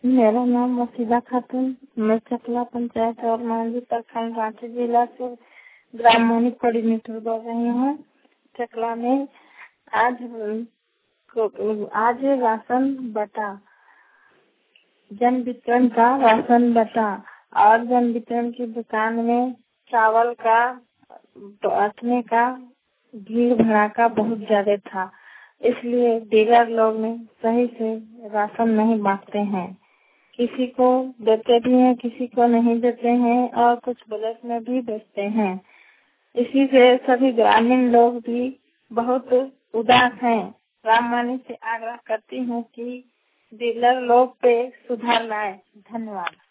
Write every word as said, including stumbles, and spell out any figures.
मेरा नाम वसीला खातून, मैं चकला पंचायत और मांझी प्रखंड रांची जिला से ग्रामीण कोऑर्डिनेटर बोल रही हूँ। चकला में आज आज राशन बटा, जन वितरण का राशन बटा और जन वितरण की दुकान में चावल का बांटने का भीड़ भड़ाका बहुत ज्यादा था, इसलिए डीलर लोग ने सही से राशन नहीं बांटते हैं। किसी को देते भी हैं, किसी को नहीं देते हैं और कुछ ब्लैक में भी बेचते हैं। इसी से सभी ग्रामीण लोग भी बहुत उदास हैं। रामवाणी से आग्रह करती हूँ कि डीलर लोग पे सुधार लाए। धन्यवाद।